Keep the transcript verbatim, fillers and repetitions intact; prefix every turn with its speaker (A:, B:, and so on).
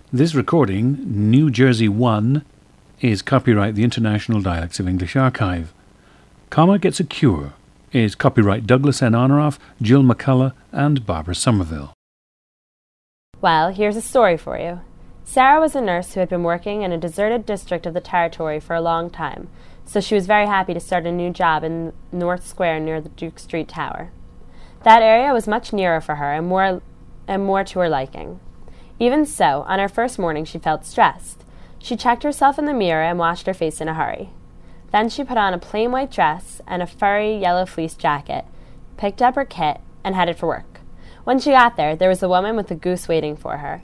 A: This recording, New Jersey one, is copyright the International Dialects of English Archive. Comma Gets a Cure is copyright Douglas N. Honoraff, Jill McCullough, and Barbara Somerville.
B: Well, here's a story for you. Sarah was a nurse who had been working in a deserted district of the territory for a long time, so she was very happy to start a new job in North Square near the Duke Street Tower. That area was much nearer for her and more, and more to her liking. Even so, on her first morning she felt stressed. She checked herself in the mirror and washed her face in a hurry. Then she put on a plain white dress and a furry yellow fleece jacket, picked up her kit, and headed for work. When she got there, there was a woman with a goose waiting for her.